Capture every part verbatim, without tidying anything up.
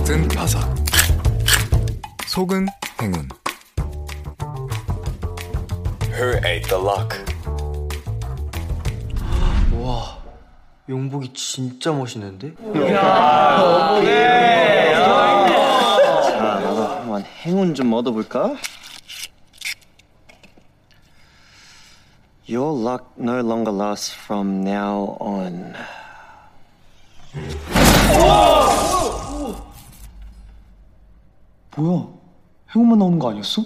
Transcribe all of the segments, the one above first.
겉은 바삭, 속은 행운. Who ate the luck? 와, 용복이 진짜 멋있는데? 야, 오케이. 자, 나도 한번 행운 좀 얻어볼까? Your luck no longer lasts from now on. 뭐야? 행운만 나오는 거 아니었어?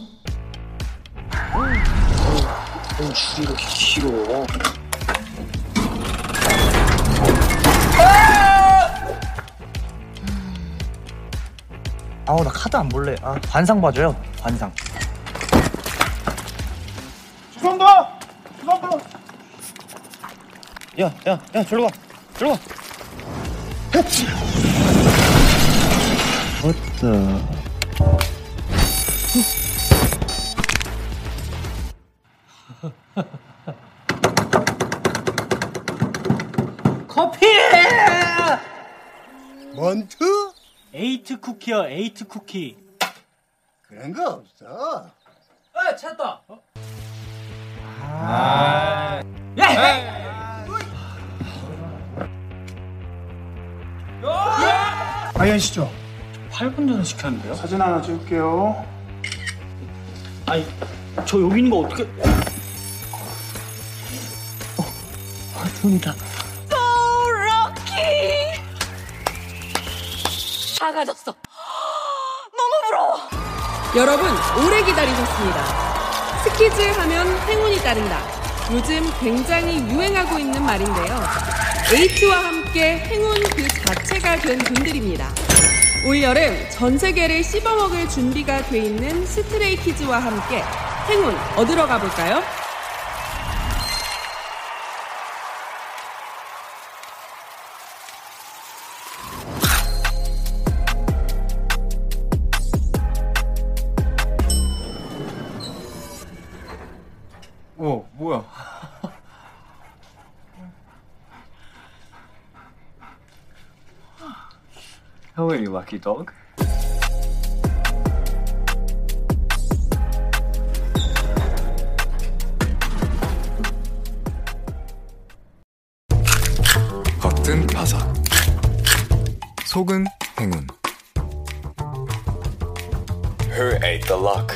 넌 줄이 이렇게 길어. 아우, 나 카드 안 볼래. 아, 관상 봐줘요. 관상. 죄송합니다. 죄송합니다. 야, 야, 야, 저리로 가. 저리로 가. What the? 커피! 먼트? 에이트 쿠키요, 에이트 쿠키. 그런 거 없어. 아, 찾았다. 어? 아. 야! 아이언 씨죠? 팔 분 전에 시켰는데요? 사진 하나 찍을게요. 아니, 저 여기 있는 거 어떻게? 아, 돈이다. So lucky. 다 가졌어. 너무 부러워. 여러분, 오래 기다리셨습니다. 스키즈 하면 행운이 따른다. 요즘 굉장히 유행하고 있는 말인데요. 에이트와 함께 행운 그 자체가 된 분들입니다. 올여름 전 세계를 씹어먹을 준비가 돼 있는 스트레이키즈와 함께 행운 얻으러 가볼까요? 어, 뭐야? How are you, lucky dog? 겉은 바삭, 속은 행운. Who ate the luck?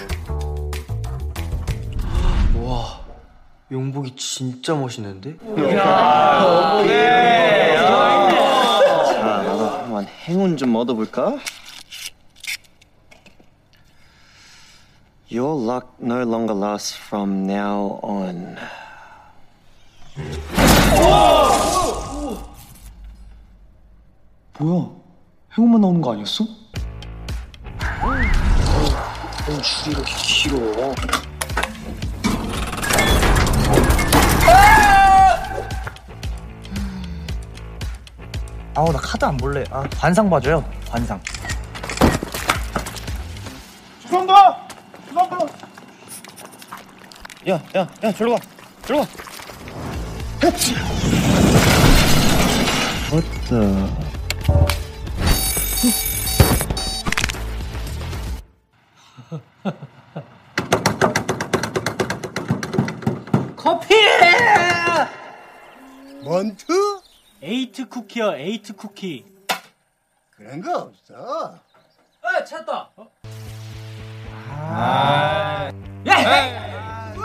와, 용복이 진짜 멋있는데? 야, 오케이. 자, 나도 한번 행운 좀 얻어볼까? Your luck no longer lasts from now on. 뭐야? 행운만 나오는 거 아니었어? 넌 줄이 이렇게 길어. 아우, 나 카드 안 볼래. 아, 관상 봐줘요. 관상. 죄송합니다. 죄송합니다. 야, 야, 야, 저리로 가. 저리로 가. What the? 커피! 먼트? 에이트 쿠키요, 에이트 쿠키. 그런 거 없어. 아, 찾았다. 어? 아. 야!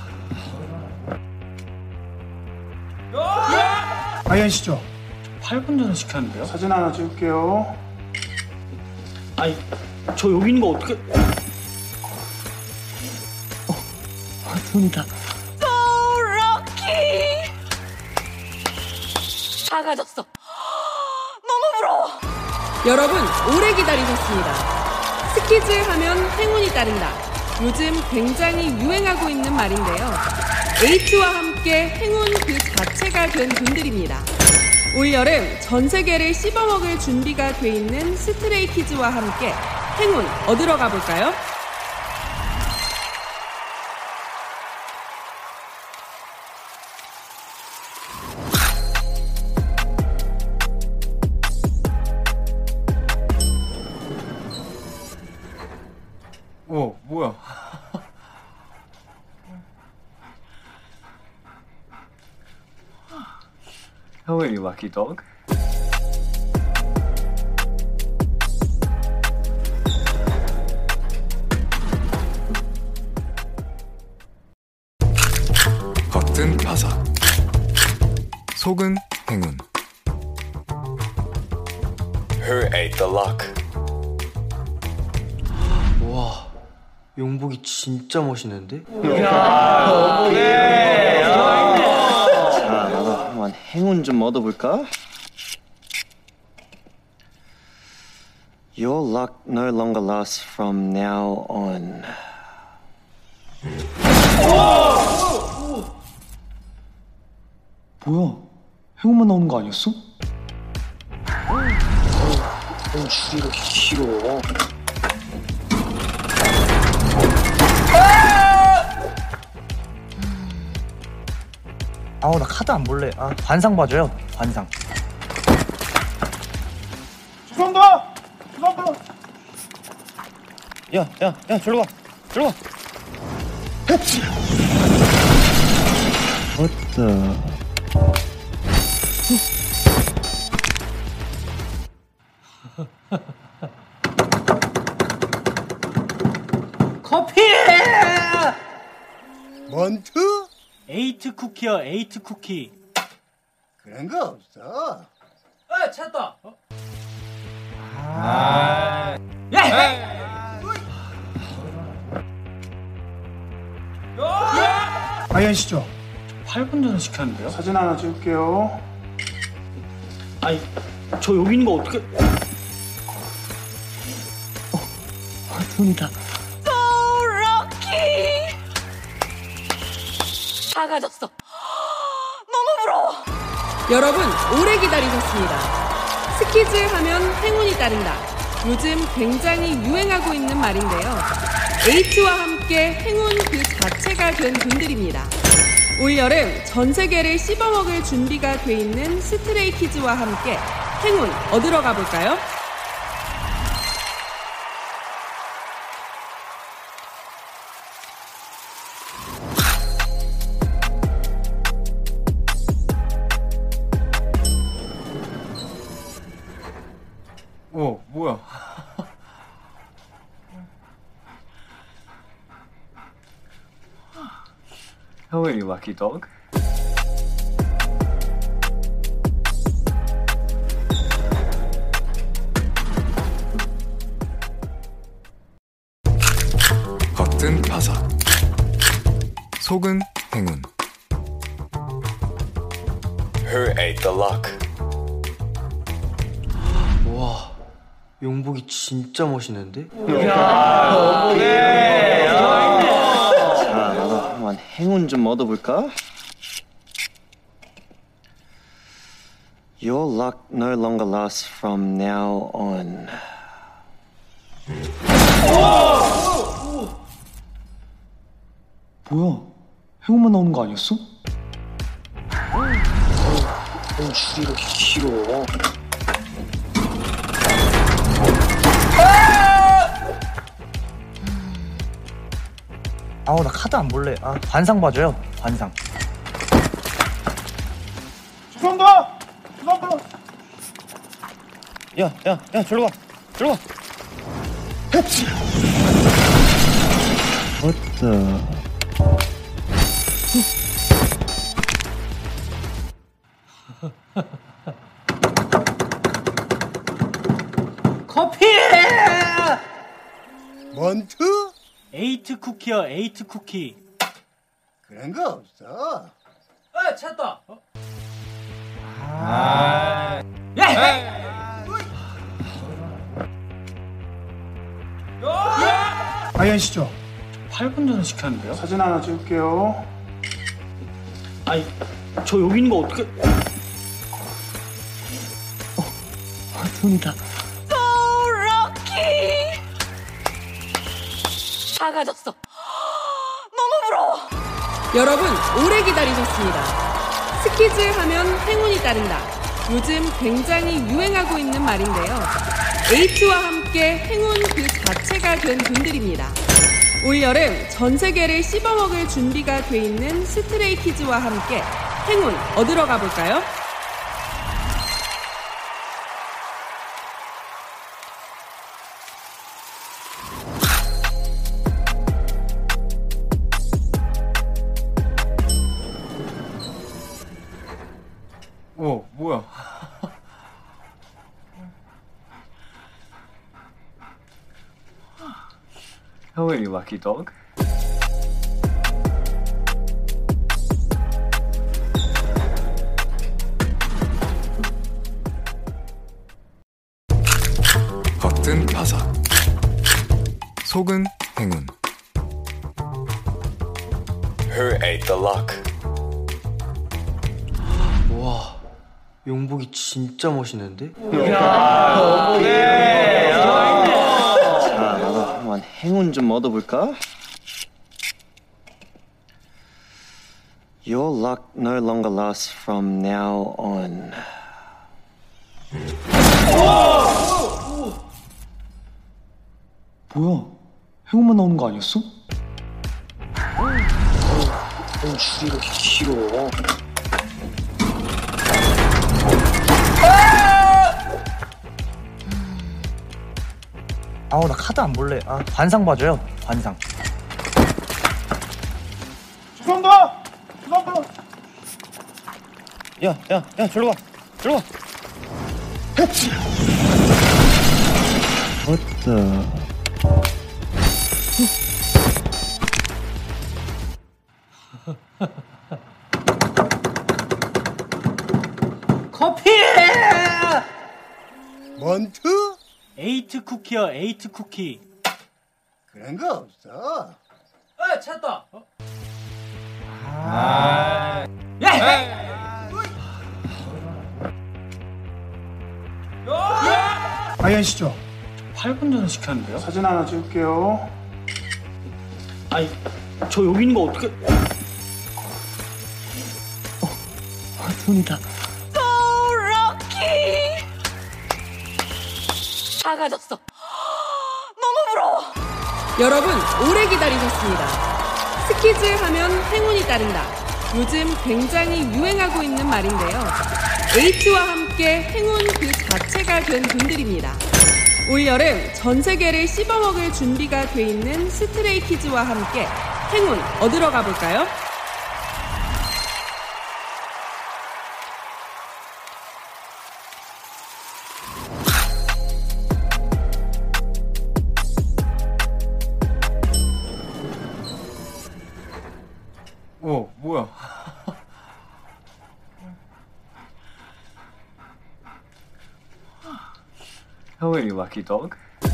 아이언 씨죠? 팔 분 전에 시켰는데요? 사진 하나 찍을게요. 아니, 저 여기 있는 거 어떻게? 아, 돈이다. So lucky. 다 가졌어. 너무 부러워. 여러분, 오래 기다리셨습니다. 스키즈 하면 행운이 따른다. 요즘 굉장히 유행하고 있는 말인데요. 에이트와 함께 행운 그 자체가 된 분들입니다. 올여름 전 세계를 씹어먹을 준비가 돼 있는 스트레이키즈와 함께 행운 얻으러 가볼까요? 뭐야? How are you, lucky dog? 겉은 바삭, 속은 행운. Who ate the lock? 와, 용복이 진짜 멋있는데? 자, 나도 한번 행운 좀 얻어볼까? Your luck no longer lasts from now on. 뭐야? 행운만 나오는 거 아니었어? 형 줄이 이렇게 길어. 아우 나 카드 안 볼래. 아 관상 봐줘요. 관상. 죄송합니다. 죄송합니다. 야, 야, 야, 저리로 가. 저리로 가. What the? 커피! 뭔투? 에이트 쿠키야, 에이트 쿠키. 그런 거 없어. 아 찾았다. 어? 아이언 씨죠? 팔 분 전에 시켰는데요? 사진 하나 찍을게요. 아니, 저 여기 있는 거 어떻게... 아 돈이다. So lucky. 다 가졌어. 너무 부러워. 여러분 오래 기다리셨습니다. 스키즈 하면 행운이 따른다. 요즘 굉장히 유행하고 있는 말인데요. 에이트와 함께 행운 그 자체가 된 분들입니다. 올여름 전 세계를 씹어먹을 준비가 돼 있는 스트레이키즈와 함께 행운 얻으러 가볼까요? 어, 뭐야? How are you, lucky dog? 겉은 바삭, 속은 행운. Who ate the lock? 와, 용복이 진짜 멋있는데? 자, 나도 한번 행운 좀 얻어볼까? Your luck no longer lasts from now on. 뭐야? 행운만 나오는 거 아니었어? 형 줄이 이렇게 길어. 아우 나 카드 안 볼래. 아 관상 봐줘요. 관상. 죄송합니다. 죄송합니다. 야, 야, 야, 저리로 가. 저리로 가. What the? 커피! 뭔투? 에이트 쿠키야, 에이트 쿠키. 그런 거 없어. 아 찾았다. 어? 아이언 씨죠? 팔 분 전에 시켰는데요? 사진 하나 찍을게요. 아니, 저 여기 있는 거 어떻게... 아 돈이다. So lucky. 다 가졌어. 너무 부러워. 여러분 오래 기다리셨습니다. 스키즈 하면 행운이 따른다. 요즘 굉장히 유행하고 있는 말인데요. 에이트와 함께 행운 그 자체가 된 분들입니다. 올여름 전 세계를 씹어먹을 준비가 돼 있는 스트레이키즈와 함께 행운 얻으러 가볼까요? 오, 뭐야? How are you, lucky dog? 겉은 바삭, 속은 행운. Who ate the luck? 와, 용복이 진짜 멋있는데? 자, 나도 한번 행운 좀 얻어볼까? Your luck no longer lasts from now on. 뭐야? 행운만 나오는 거 아니었어? 형 줄이 이렇게 길어. 아우 나 카드 안 볼래. 아 관상 봐줘요. 관상. 죄송합니다. 죄송합니다. 야, 야, 야, 저리 와, 저리 와. What the? 커피! 원투? 에이트 쿠키야, 에이트 쿠키. 그런 거 없어. 아, 찾았다. 어? 아. 야! 아이언 씨죠? 팔 분 전에 시켰는데요? 사진 하나 찍을게요. 아니, 저 여기 있는 거 어떻게? 돈이다. So lucky. 다 가졌어. 너무 부러워. 여러분 오래 기다리셨습니다. 스키즈 하면 행운이 따른다. 요즘 굉장히 유행하고 있는 말인데요. 에이트와 함께 행운 그 자체가 된 분들입니다. 올여름 전 세계를 씹어먹을 준비가 돼 있는 스트레이키즈와 함께 행운 얻으러 가볼까요? 오, 뭐야? How are you, lucky dog?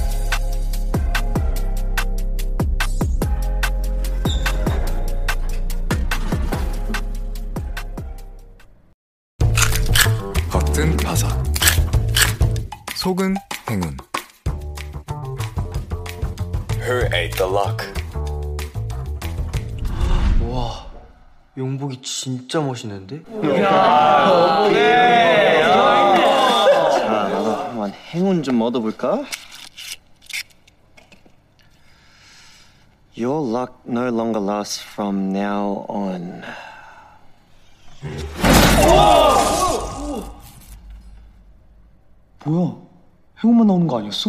겉은 바삭, 속은 행운. Who ate the luck? 와, 용복이 진짜 멋있는데? 자, 나도 한번 행운 좀 얻어볼까? Your luck no longer lasts from now on. 뭐야? 행운만 나오는 거 아니었어?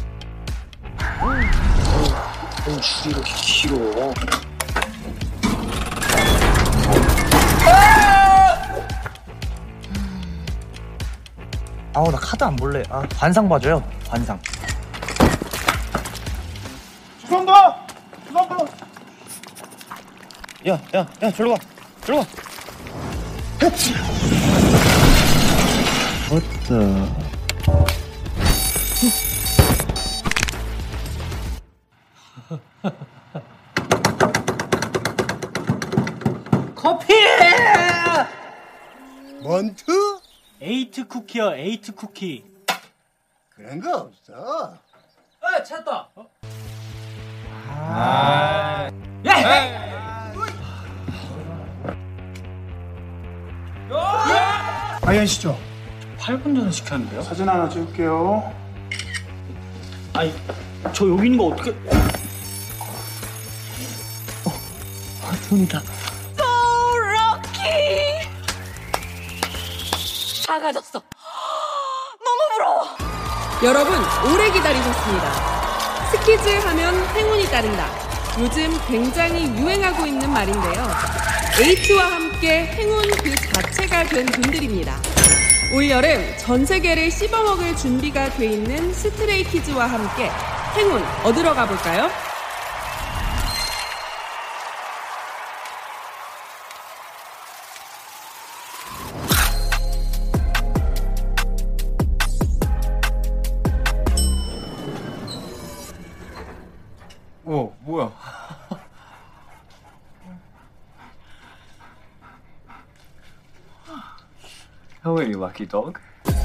형 줄이 이렇게 길어. 아우 나 카드 안 볼래. 아 관상 봐줘요. 관상. 죄송합니다. 죄송합니다. 야, 야, 야, 저리 와, 저리 와. What the? 커피! 원투? 에이트 쿠키야, 에이트 쿠키. 그런 거 없어. 아, 찾았다. 어? 아. 야! 아이언 씨죠? 팔 분 전에 시켰는데요? 사진 하나 찍을게요. 아니, 저 여기 있는 거 어떻게? 손이다. So lucky. 다 가졌어. 너무 부러워. 여러분, 오래 기다리셨습니다. 스키즈 하면 행운이 따른다. 요즘 굉장히 유행하고 있는 말인데요. 에이트와 함께 행운 그 자체가 된 분들입니다. 올여름 전 세계를 씹어먹을 준비가 돼 있는 스트레이키즈와 함께 행운 얻으러 가볼까요? 오, 뭐야? How are you, lucky dog?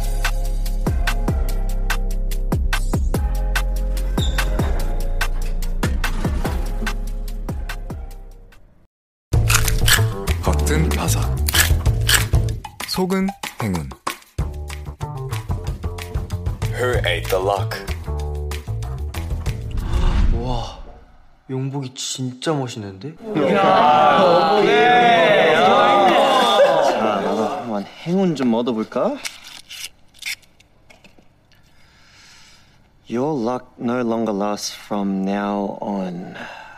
겉은 바삭, 속은 행운. Who ate the luck? 와, 용복이 진짜 멋있는데? 자, 나도 한번 행운 좀 얻어볼까? Your luck no longer lasts from now on.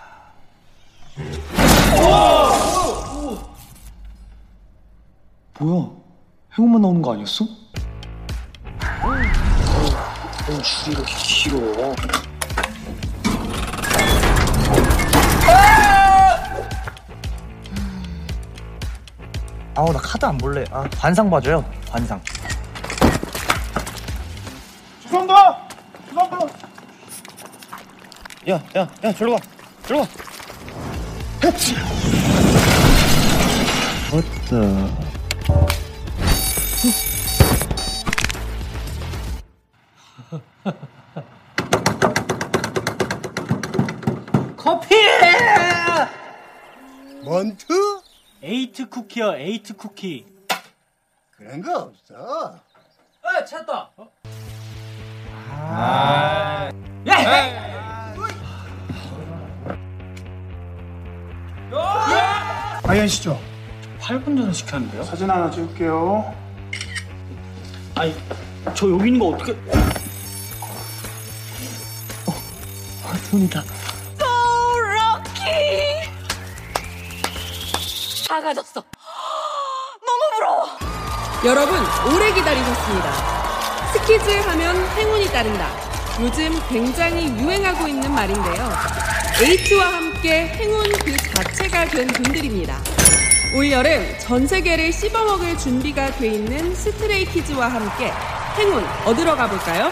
뭐야? 행운만 나오는 거 아니었어? 형 줄이 이렇게 길어. 아우 나 카드 안 볼래. 아 관상 봐줘요. 관상. 죄송합니다. 죄송합니다. 야, 야, 야, 저리 와, 저리 와. What the? 커피! 원투? 에이트 쿠키야, 에이트 쿠키. 그런 거 없어. 아, 찾았다. 어? 아. 야! 아이언 씨죠? 팔 분 전에 시켰는데요? 사진 하나 찍을게요. 아니, 저 여기 있는 거 어떻게... 손이다. So lucky. 다 가졌어. 너무 부러워. 여러분, 오래 기다리셨습니다. 스키즈 하면 행운이 따른다. 요즘 굉장히 유행하고 있는 말인데요. 에이트와 함께 행운 그 자체가 된 분들입니다. 올여름 전 세계를 씹어먹을 준비가 돼 있는 스트레이키즈와 함께 행운 얻으러 가볼까요?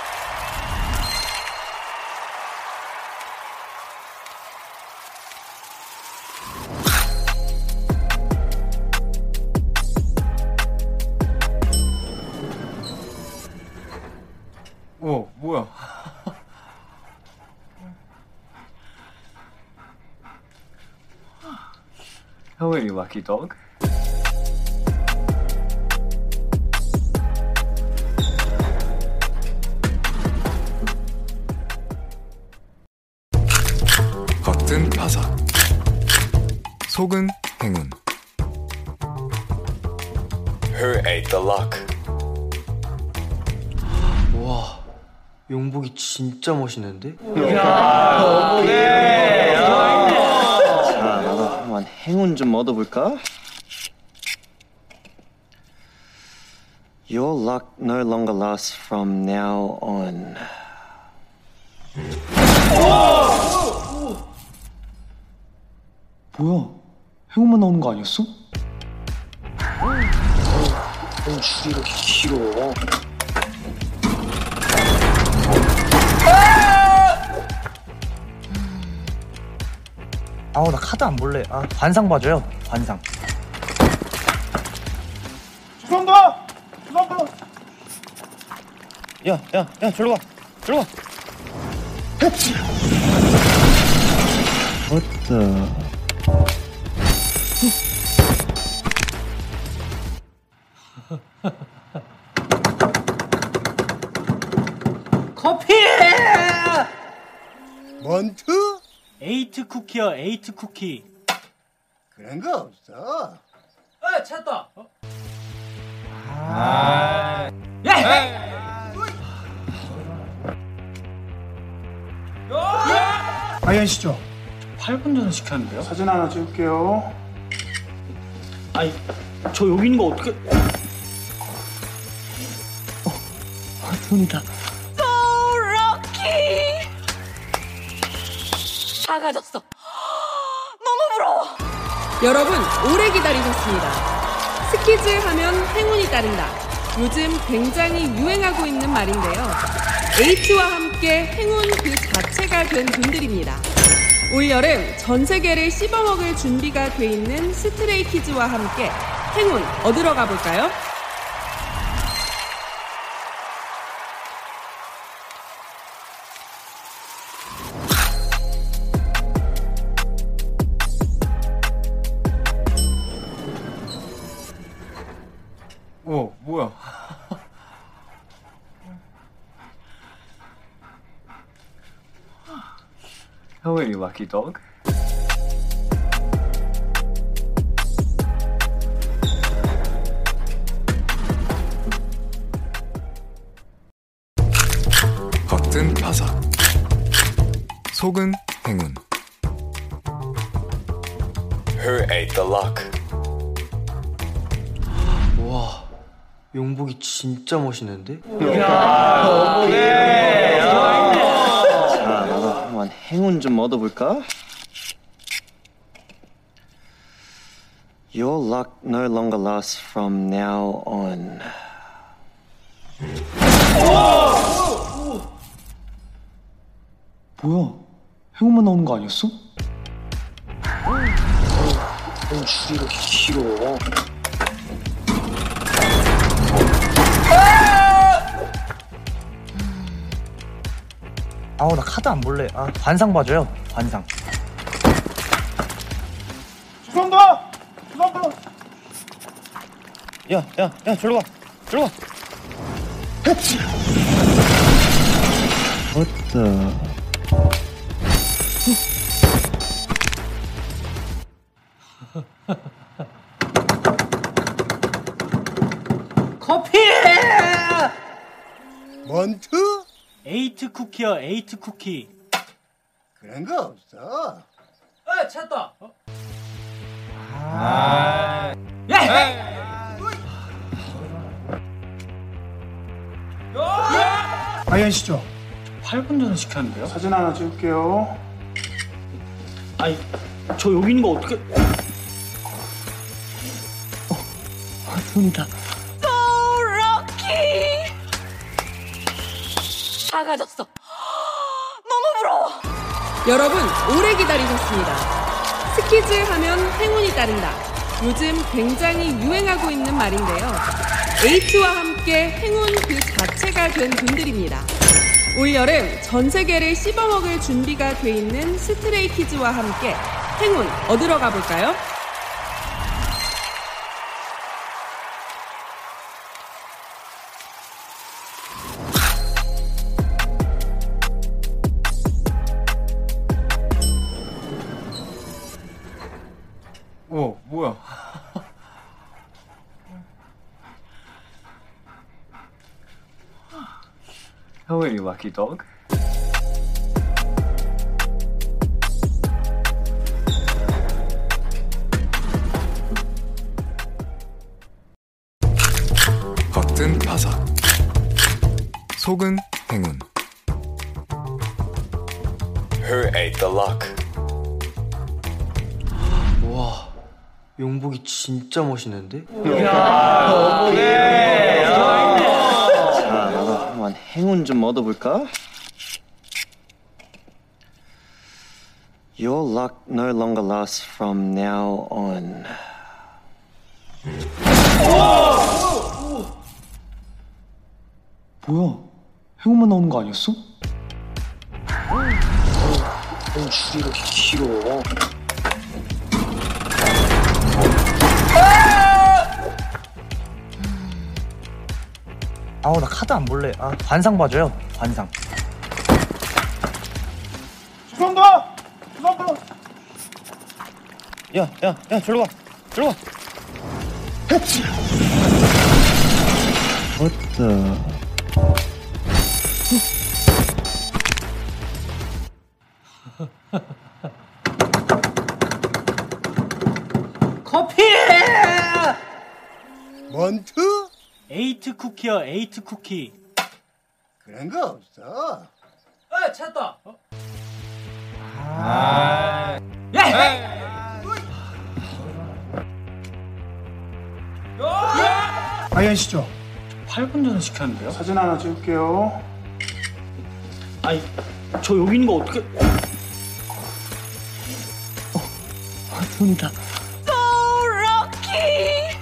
오, 뭐야? How are you, lucky dog? 겉은 바삭, 속은 행운. Who ate the luck? 와, 용복이 진짜 멋있는데? 자, 나도 한번 행운 좀 얻어볼까? Your luck no longer lasts from now on. 뭐야? 행운만 나오는 거 아니었어? 형 줄이 이렇게 길어. 아우 나 카드 안 볼래. 아 관상 봐줘요. 관상. 죄송합니다. 죄송합니다. 야, 야, 야, 저리 와, 저리 와. What the? 커피! 원투? 에이트 쿠키야, 에이트 쿠키. 그런 거 없어. 아, 찾았다. 어? 아. 아이언 씨죠? 팔 분 전에 시켰는데요? 사진 하나 찍을게요. 아니, 저 여기 있는 거 어떻게? 돈이다. So lucky. 다 가졌어. 너무 부러워. 여러분 오래 기다리셨습니다. 스키즈 하면 행운이 따른다. 요즘 굉장히 유행하고 있는 말인데요. 에이트와 함께 행운 그 자체가 된 분들입니다. 올여름 전 세계를 씹어먹을 준비가 돼 있는 스트레이키즈와 함께 행운 얻으러 가볼까요? 오, 뭐야? How are you, lucky dog? 겉은 바삭, 속은 행운. Who ate the luck? 와, 용복이 진짜 멋있는데? 자, 나도 한번 행운 좀 얻어볼까? Your luck no longer lasts from now on. 뭐야? 행운만 나오는 거 아니었어? 어, 줄이 이렇게 길어. 아우 나 카드 안 볼래. 아 관상 봐줘요. 관상. 죄송합니다. 죄송합니다. 야, 야, 야, 저리 가. 저리 가. What the? 커피! 원투? 에이트 쿠키요, 에이트 쿠키. 그런 거 없어. 아, 찾았다. 어? 아. 야! 아이언 씨죠? 팔 분 전에 시켰는데요? 사진 하나 찍을게요. 아니, 저 여기 있는 거 어떻게? 돈이다. So lucky. 다 가졌어. 너무 부러워. 여러분 오래 기다리셨습니다. 스키즈 하면 행운이 따른다. 요즘 굉장히 유행하고 있는 말인데요. 에이트와 함께 행운 그 자체가 된 분들입니다. 올여름 전 세계를 씹어먹을 준비가 돼 있는 스트레이키즈와 함께 행운 얻으러 가볼까요? 오, 뭐야? How are you, lucky dog? 겉은 바삭, 속은 행운. Who ate the luck? 와, 용복이 진짜 멋있는데? 자, 나도 한번 행운 좀 얻어볼까? Your luck no longer lasts from now on. 뭐야? 행운만 나오는 거 아니었어? 어, 줄이 이렇게 길어. 아우 나 카드 안 볼래. 아 관상 봐줘요. 관상. 죄송합니다. 죄송합니다. 야, 야, 야, 저리로 가. 저리로 가. What the? 커피! 원투? 에이트 쿠키요, 에이트 쿠키. 그런 거 없어. 아, 찾았다. 어? 아. 야! 아이언 씨죠? 팔 분 전에 시켰는데요? 사진 하나 찍을게요. 아니, 저 여기 있는 거 어떻게? 돈이다. So lucky.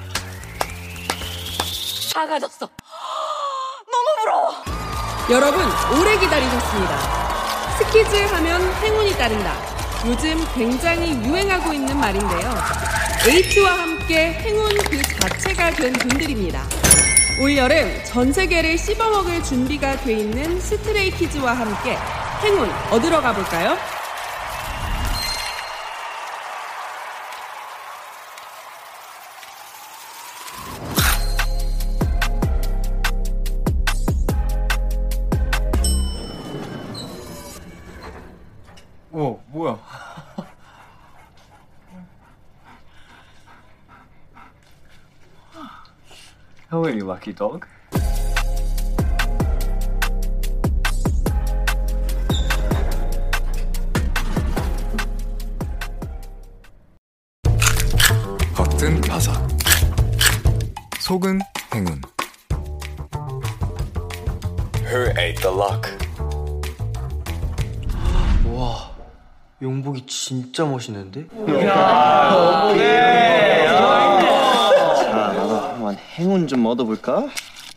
다 가졌어. 너무 부러워. 여러분, 오래 기다리셨습니다. 스키즈 하면 행운이 따른다. 요즘 굉장히 유행하고 있는 말인데요. 에이트와 함께 행운 그 자체가 된 분들입니다. 올여름 전 세계를 씹어먹을 준비가 돼 있는 스트레이키즈와 함께 행운 얻으러 가볼까요? 오, 뭐야? How are you, lucky dog? 겉은 바삭, 속은 행운. Who ate the luck? 와, 용복이 진짜 멋있는데? 자, 나도 한번 행운 좀 얻어볼까?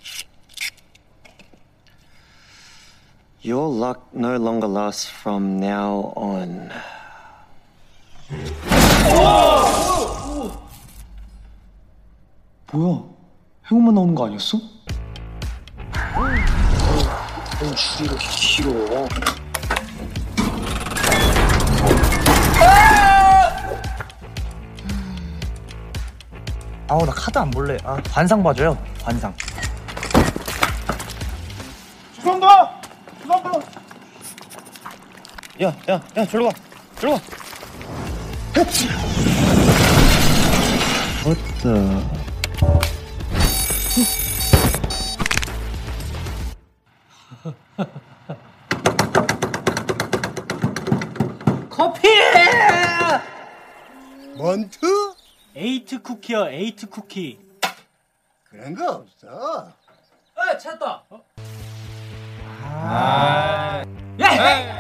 Your luck no longer lasts from now on. 뭐야? 행운만 나오는 거 아니었어? 어, 줄이가 길어. 아우 나 카드 안 볼래. 아 관상 봐줘요. 관상. 죄송합니다. 죄송합니다. 야, 야, 야, 저리로 가. 저리로 가. What the? 커피! 원투? 에이트 쿠키요, 에이트 쿠키. 그런 거 없어. 아, 찾았다. 어? 아. 야!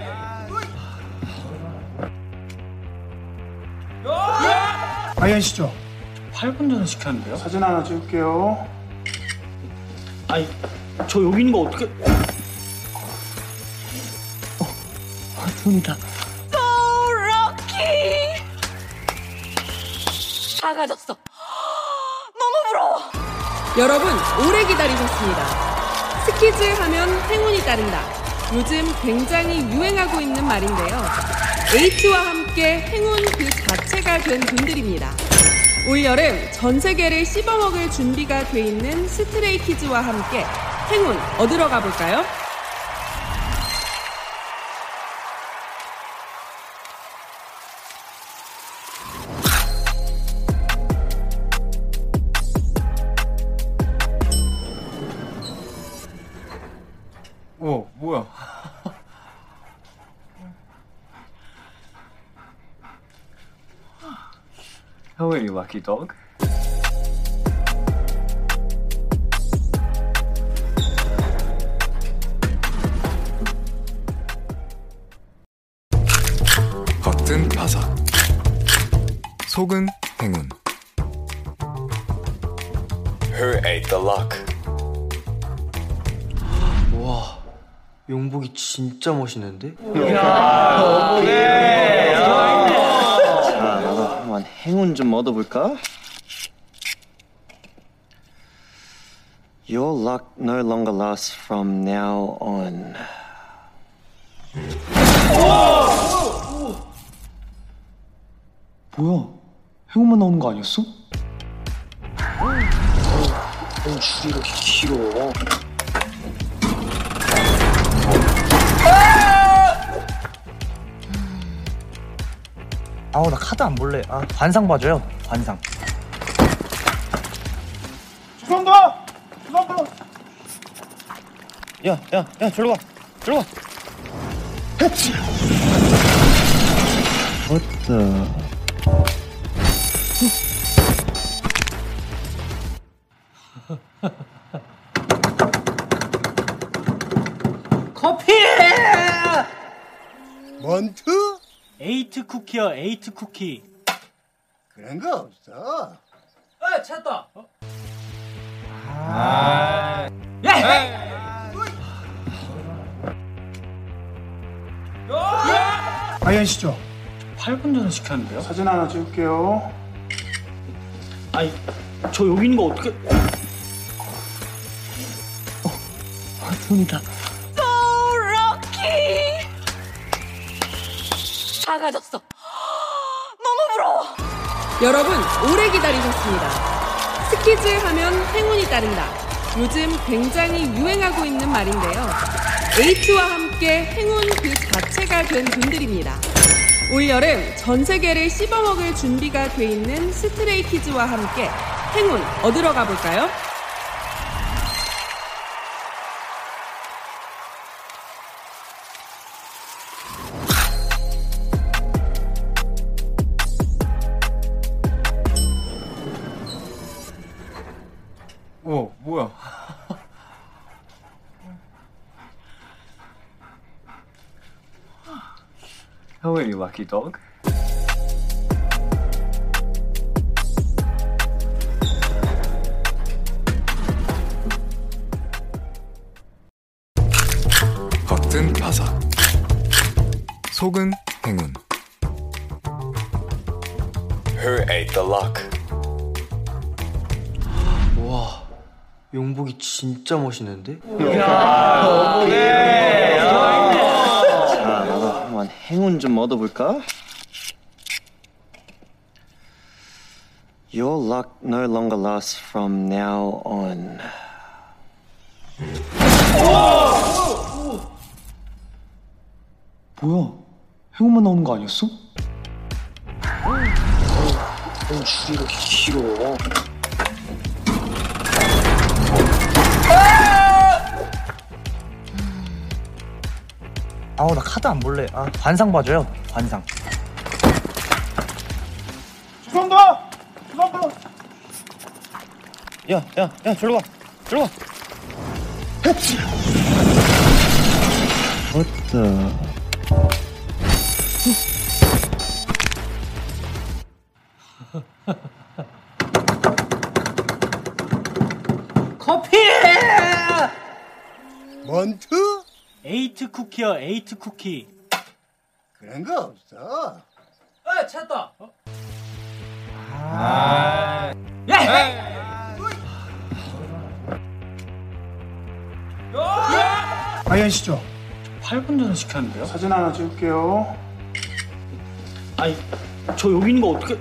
아이언 씨죠? 팔 분 전에 시켰는데요? 사진 하나 찍을게요. 아니, 저 여기 있는 거 어떻게? 돈이다. So lucky. 다 가졌어. 너무 부러워. 여러분, 오래 기다리셨습니다. 스키즈 하면 행운이 따른다. 요즘 굉장히 유행하고 있는 말인데요. 에이트와 함께 행운 그 자체가 된 분들입니다. 올여름 전 세계를 씹어먹을 준비가 돼 있는 스트레이키즈와 함께 행운 얻으러 가볼까요? 오, 뭐야? How are you, lucky dog? 겉은 바삭, 속은 행운. Who ate the luck? 와, 용복이 진짜 멋있는데? 자, 나도 한번 행운 좀 얻어볼까? Your luck no longer lasts from now on. 뭐야? 행운만 나오는 거 아니었어? 어, 줄이 이렇게 길어. 아우, 나 카드 안 볼래. 아, 관상 봐줘요. 관상. 죄송합니다. 죄송합니다. 야, 야, 야, 저리로 와. 저리로 와. What the? 커피! 원투? 에이트 쿠키요, 에이트 쿠키. 그런 거 없어. 아, 찾았다. 어? 아. 야! 아이언 씨죠? 팔 분 전에 시켰는데요? 사진 하나 찍을게요. 아니, 저 여기 있는 거 어떻게? 돈이다. So lucky. 다 가졌어. 너무 부러워. 여러분, 오래 기다리셨습니다. 스키즈 하면 행운이 따른다. 요즘 굉장히 유행하고 있는 말인데요. 에이트와 함께 행운 그 자체가 된 분들입니다. 올여름 전 세계를 씹어먹을 준비가 돼 있는 스트레이키즈와 함께 행운 얻으러 가볼까요? 오, 뭐야? How are you, lucky dog? 겉은 바삭, 속은 행운. Who ate the luck? 와, 용복이 진짜 멋있는데? 자, 나도 한번 행운 좀 얻어볼까? Your luck no longer lasts from now on. 뭐야? 행운만 나오는 거 아니었어? 어, 줄이 이렇게 길어. 아우, 나 카드 안 볼래. 아, 관상 봐줘요. 관상. 죄송합니다. 죄송합니다. 야, 야, 야, 저리로 와. 저리로 와. What the? 커피! 원투? 에이트 쿠키요, 에이트 쿠키. 그런 거 없어. 아, 찾았다. 어? 아. 야! 아이언 씨죠? 팔 분 전에 시켰는데요? 사진 하나 찍을게요. 아니, 저 여기 있는 거 어떻게?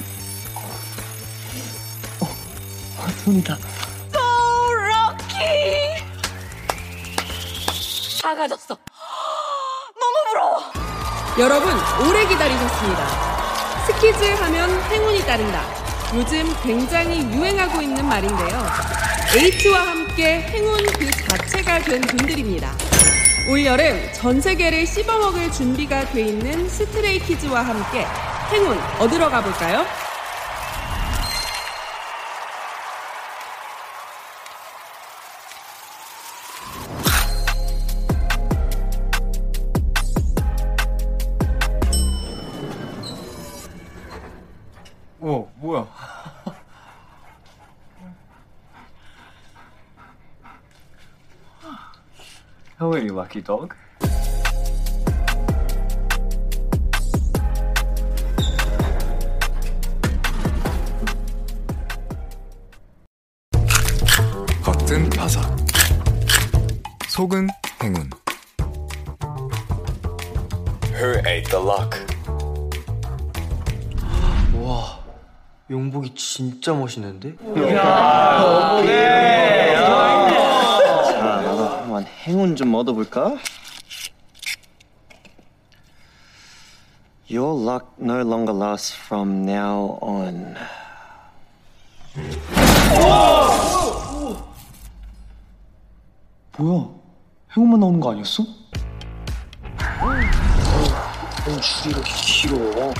돈이다. So lucky. 다 가졌어. 너무 부러워. 여러분, 오래 기다리셨습니다. 스키즈 하면 행운이 따른다. 요즘 굉장히 유행하고 있는 말인데요. 에이트와 함께 행운 그 자체가 된 분들입니다. 올여름 전 세계를 씹어먹을 준비가 돼 있는 스트레이키즈와 함께 행운 얻으러 가볼까요? 오, 뭐야? How are you, lucky dog? 겉은 바삭, 속은 행운. Who ate the luck? 와, 용복이 진짜 멋있는데? 자, 나도 한번 행운 좀 얻어볼까? Your luck no longer lasts from now on. 뭐야? 행운만 나오는 거 아니었어? 어, 줄이 이렇게 길어.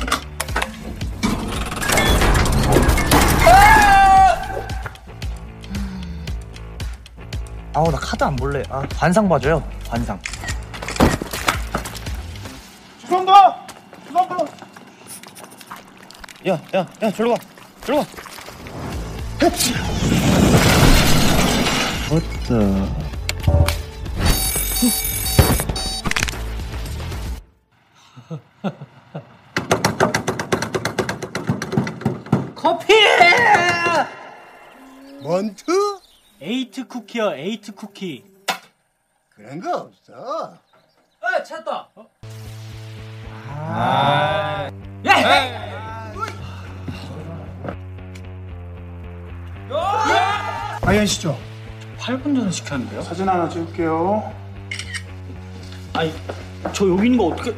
아우 나 카드 안 볼래. 아 관상 봐줘요. 관상. 죄송합니다. 죄송합니다. 야, 야, 야, 저리 와, 저리 와. What the? 커피! 원투? 에이트 쿠키요, 에이트 쿠키. 그런 거 없어. 아, 찾았다. 어? 아. 야! 아이언 씨죠? 팔 분 전에 시켰는데요? 사진 하나 찍을게요. 아니, 저 여기 있는 거 어떻게?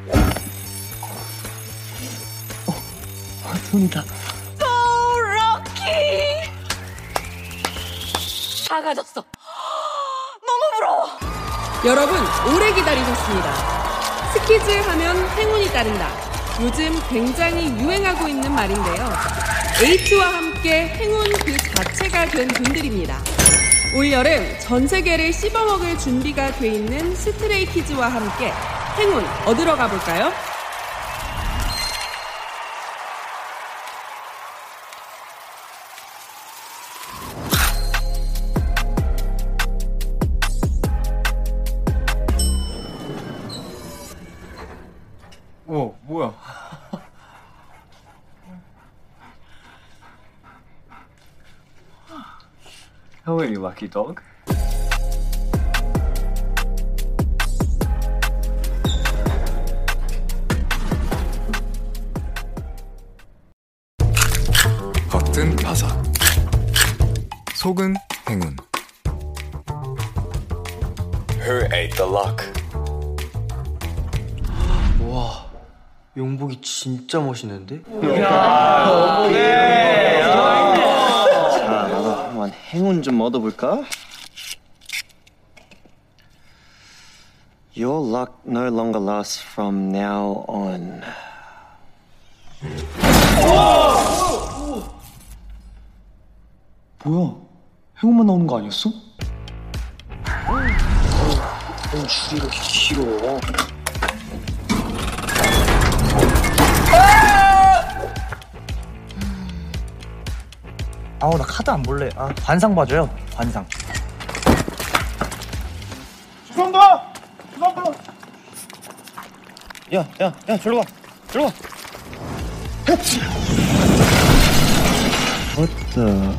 손이다. So lucky. 다 가졌어. 너무 부러워. 여러분 오래 기다리셨습니다. 스키즈 하면 행운이 따른다. 요즘 굉장히 유행하고 있는 말인데요. 에이트와 함께 행운 그 자체가 된 분들입니다. 올여름 전 세계를 씹어먹을 준비가 돼 있는 스트레이키즈와 함께 행운 얻으러 가볼까요? 오, 뭐야? How are you, lucky dog? 겉은 바삭, 속은 행운. Who ate the luck? 와, 용복이 진짜 멋있는데? 자, 나도 한번 행운 좀 얻어볼까? Your luck no longer lasts from now on. 뭐야? 행운만 나오는 거 아니었어? 어, 줄이 이렇게 길어. 아우 나 카드 안 볼래. 아 관상 봐줘요. 관상. 죄송합니다. 죄송합니다. 야, 야, 야, 저리 와, 저리 와. What the?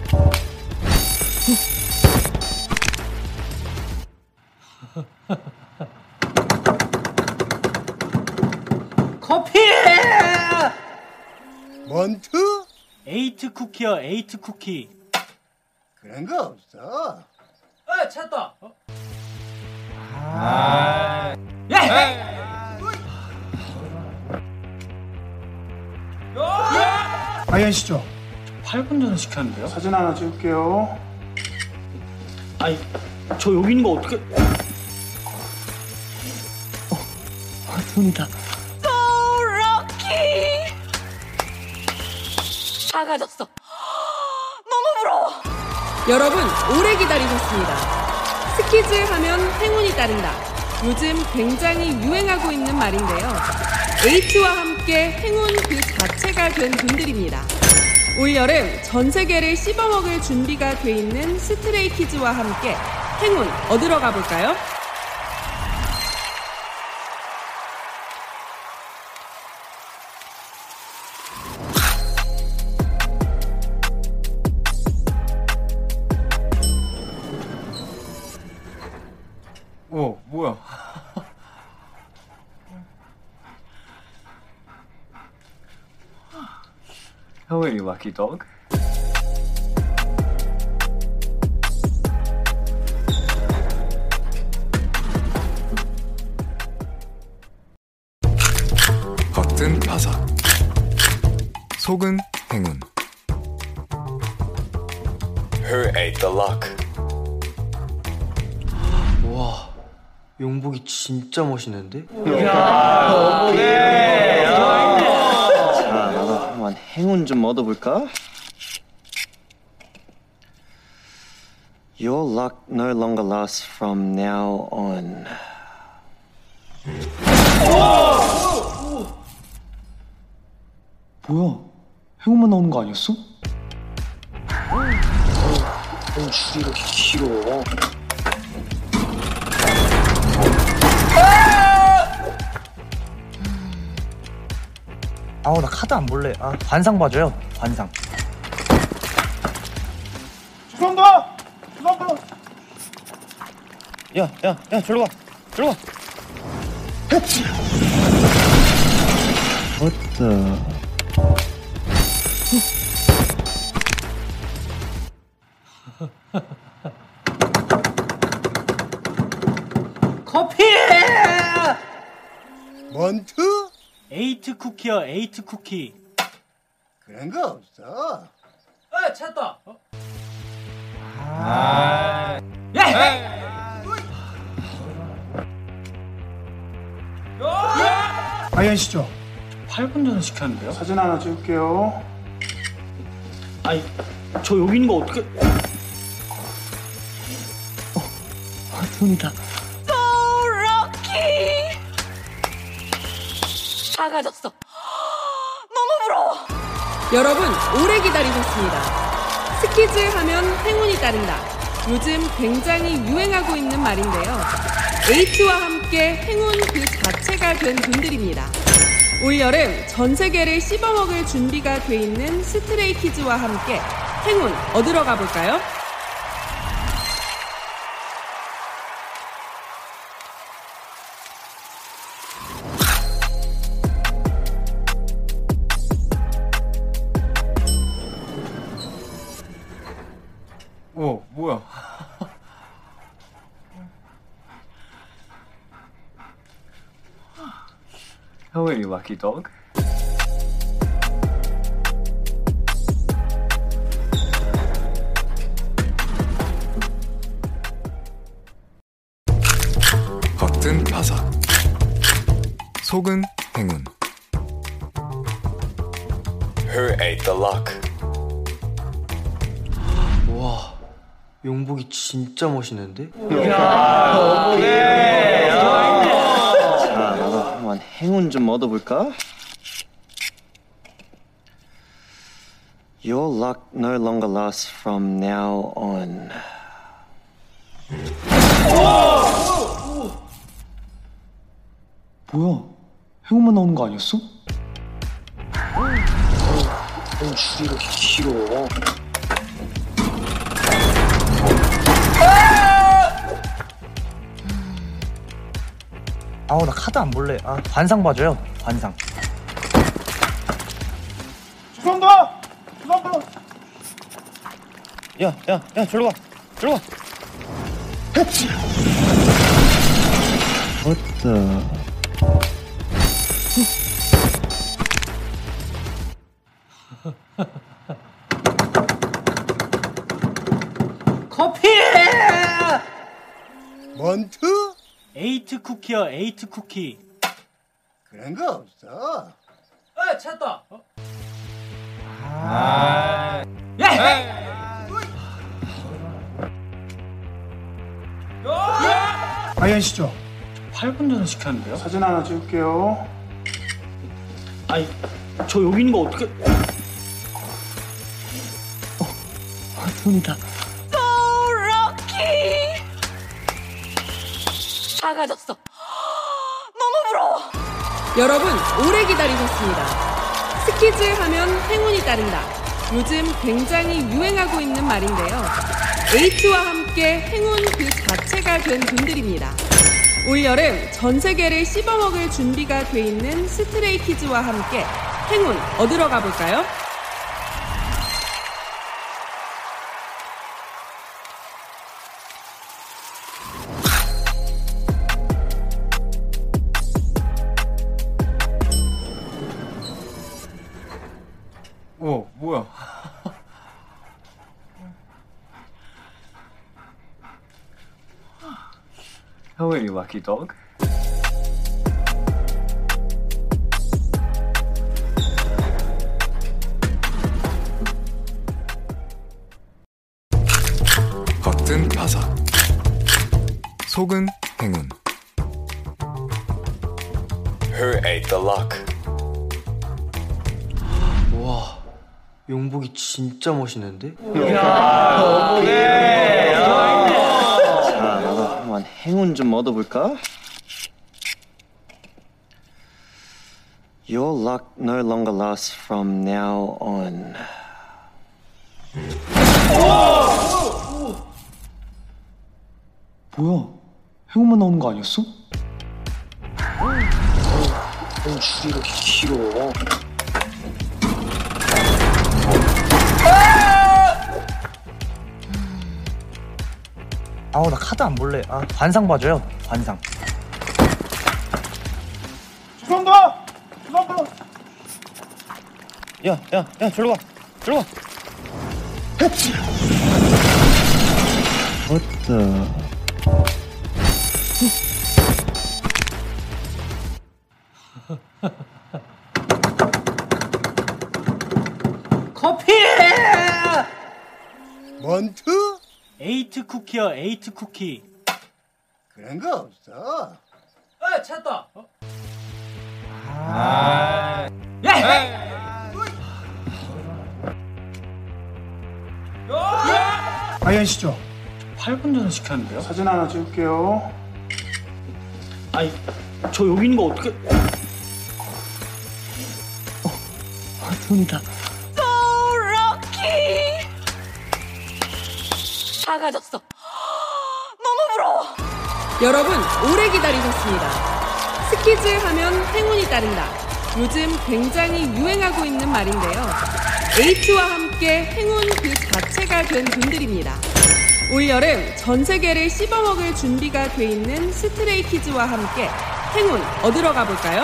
커피! 원투? 에이트 쿠키요, 에이트 쿠키. 그런 거 없어. 아, 찾았다. 어? 아. 야! 아이언 씨죠? 팔 분 전에 시켰는데요? 사진 하나 찍을게요. 아니, 저 여기 있는 거 어떻게? 손이다. So lucky. 다 가졌어. 너무 부러워. 여러분 오래 기다리셨습니다. 스키즈 하면 행운이 따른다. 요즘 굉장히 유행하고 있는 말인데요. 에이트와 함께 행운 그 자체가 된 분들입니다. 올여름 전 세계를 씹어먹을 준비가 돼 있는 스트레이키즈와 함께 행운 얻으러 가볼까요? 오, 뭐야? How are you, lucky dog? 겉은 바삭, 속은 행운. Who ate the luck? 와, 용복이 진짜 멋있는데? 자, 나도 한번 행운 좀 얻어볼까? Your luck no longer lasts from now on. 뭐야? 행운만 나오는 거 아니었어? 어, 줄이 이렇게 길어. 아우 나 카드 안 볼래. 아 관상 봐줘요. 관상. 죄송합니다. 죄송합니다. 야, 야, 야, 저리 와, 저리 와. What the? 커피! 원투? 에이트 쿠키요, 에이트 쿠키. 그런 거 없어. 아, 찾았다. 어? 아. 야! 아이언 씨죠? 팔 분 전에 시켰는데요? 사진 하나 찍을게요. 아니, 저 여기 있는 거 어떻게? 아, 손이다. So lucky. 다 가졌어. 너무 부러워. 여러분 오래 기다리셨습니다. 스키즈 하면 행운이 따른다. 요즘 굉장히 유행하고 있는 말인데요. 에이트와 함께 행운 그 자체가 된 분들입니다. 올여름 전 세계를 씹어먹을 준비가 돼 있는 스트레이키즈와 함께 행운 얻으러 가볼까요? 오, 뭐야? How are you, lucky dog? 겉은 바삭, 속은 행운. Who ate the luck? 와, 용복이 진짜 멋있는데? 자, 나도 한번 행운 좀 얻어볼까? Your luck no longer lasts from now on. 뭐야? 행운만 나오는 거 아니었어? 어, 줄이 이렇게 길어. 아우 나 카드 안 볼래. 아 관상 봐줘요. 관상. 죄송합니다. 죄송합니다. 야, 야, 야, 저리 와, 저리 와. What the? 커피! 원투? 에이트 쿠키요, 에이트 쿠키. 그런 거 없어. 아, 찾았다. 어? 아. 야! 아이언 씨죠? 팔 분 전에 시켰는데요? 사진 하나 찍을게요. 아니, 저 여기 있는 거 어떻게? 아, 손이다. So lucky. 다 가졌어. 너무 부러워. 여러분 오래 기다리셨습니다. 스키즈 하면 행운이 따른다. 요즘 굉장히 유행하고 있는 말인데요. 에이트와 함께 행운 그 자체가 된 분들입니다. 올여름 전 세계를 씹어먹을 준비가 돼 있는 스트레이키즈와 함께 행운 얻으러 가볼까요? 뭐야? How are you, lucky dog? 겉은 바삭, 속은 행운. Who ate the luck? 와, 용복이 진짜 멋있는데? 자, 나도 한번 행운 좀 얻어볼까? Your luck no longer lasts from now on. 뭐야? 행운만 나오는 거 아니었어? 넌 줄이 이렇게 길어. 아우 나 카드 안 볼래. 아 관상 봐줘요. 관상. 죄송합니다. 죄송합니다. 야, 야, 야, 저리 와. 저리 와. What the? 커피! 원투? 에이트 쿠키요, 에이트 쿠키. 그런 거 없어. 아, 찾았다. 어? 아. 야! 아이언 씨죠? 팔 분 전에 시켰는데요? 사진 하나 찍을게요. 아니, 저 여기 있는 거 어떻게? 아, 돈이다. So lucky. 다 가졌어. 너무 부러워. 여러분 오래 기다리셨습니다. 스키즈 하면 행운이 따른다. 요즘 굉장히 유행하고 있는 말인데요. 에이트와 함께 행운 그 자체가 된 분들입니다. 올여름 전 세계를 씹어먹을 준비가 돼 있는 스트레이키즈와 함께 행운 얻으러 가볼까요?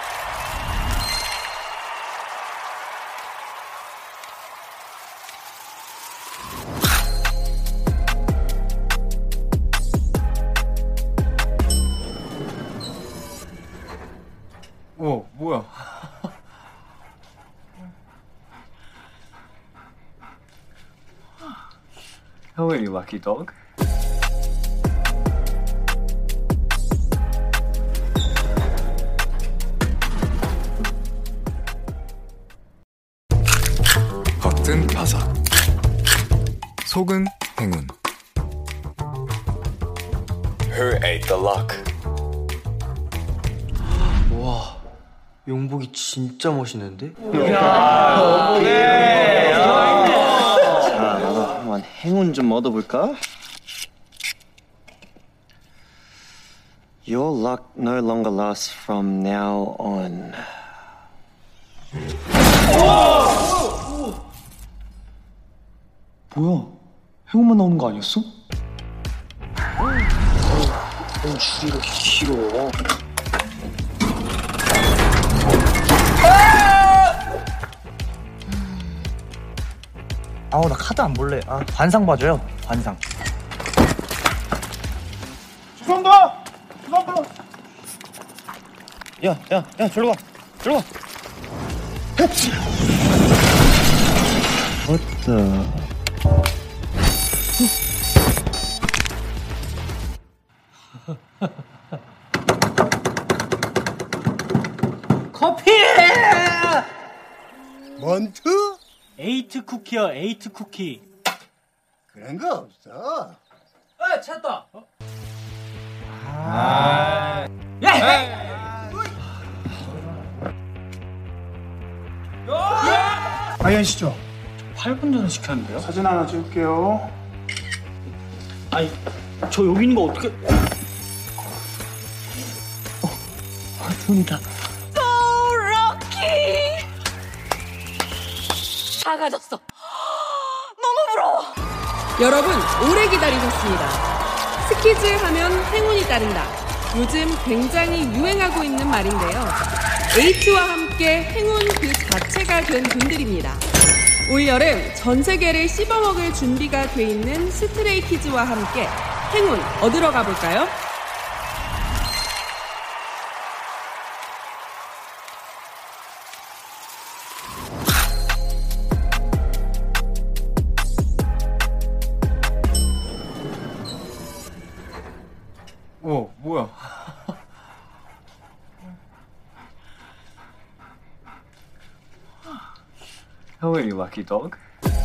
오, 뭐야? How are you, lucky dog? 겉은 바삭, 속은 행운. Who ate the luck? 와, 용복이 진짜 멋있는데? 자, 나도 한번 행운 좀 얻어볼까? Your luck no longer lasts from now on. 뭐야? 행운만 나오는 거 아니었어? 넌 줄이 이렇게 길어. 아우 나 카드 안 볼래. 아 관상 봐줘요. 관상. 죄송합니다. 죄송합니다. 야, 야, 야, 저리 와. 저리 와. What the? 커피! 원투? 에이트 쿠키요, 에이트 쿠키. 그런 거 없어. 아, 찾았다. 어? 아. 야! 아이언 씨죠? 팔 분 전에 시켰는데요? 사진 하나 찍을게요. 아니, 저 여기 있는 거 어떻게? 아, 돈이다. So lucky. 다 가졌어. 너무 부러워. 여러분 오래 기다리셨습니다. 스키즈 하면 행운이 따른다. 요즘 굉장히 유행하고 있는 말인데요. 에이트와 함께 행운 그 자체가 된 분들입니다. 올여름 전 세계를 씹어먹을 준비가 돼 있는 스트레이키즈와 함께 행운 얻으러 가볼까요? 오, 뭐야? How are you, lucky dog?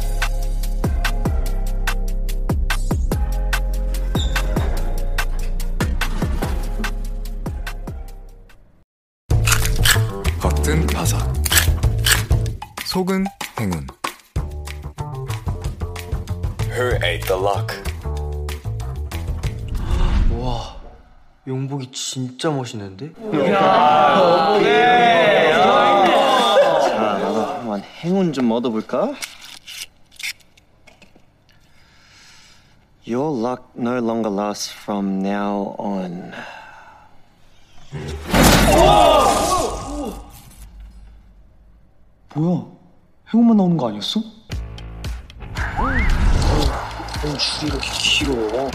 겉은 바삭, 속은 행운. Who ate the luck? 와, 용복이 진짜 멋있는데? 자, 나도 한번 행운 좀 얻어볼까? Your luck no longer lasts from now on. 뭐야? 행운만 나오는 거 아니었어? 어, 줄이가 길어.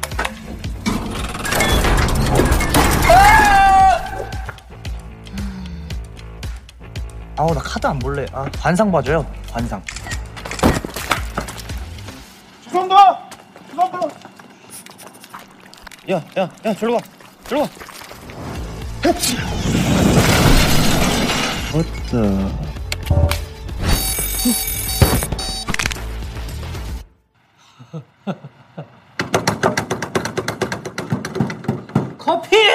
아우 나 카드 안 볼래. 아 관상 봐줘요. 관상. 죄송합니다. 죄송합니다. 야, 야, 야, 저리 가. 저리 가. What the? 커피!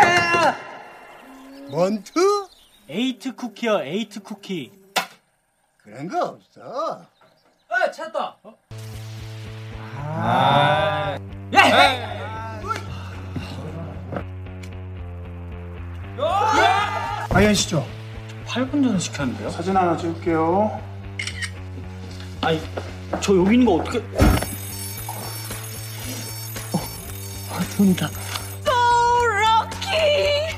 원투? 에이트 쿠키요, 에이트 쿠키. 그런 거 없어. 아, 찾았다. 어? 아. 야! 아이언 씨죠? 팔 분 전에 시켰는데요? 사진 하나 찍을게요. 아니, 저 여기 있는 거 어떻게? 아, 돈이다. So lucky.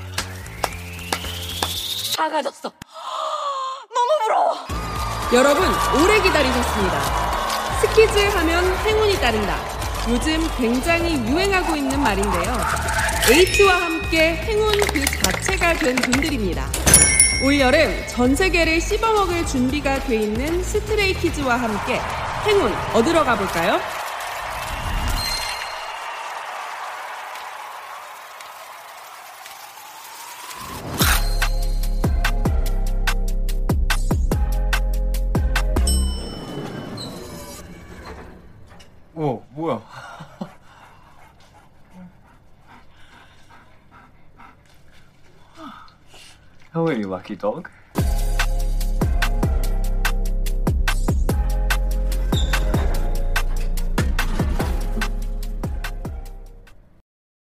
다 가졌어. 너무 부러워. 여러분 오래 기다리셨습니다. 스키즈 하면 행운이 따른다. 요즘 굉장히 유행하고 있는 말인데요. 에이트와 함께 행운 그 자체가 된 분들입니다. 올여름 전 세계를 씹어먹을 준비가 돼 있는 스트레이키즈와 함께 행운 얻으러 가볼까요? 오, 뭐야? How are you, lucky dog?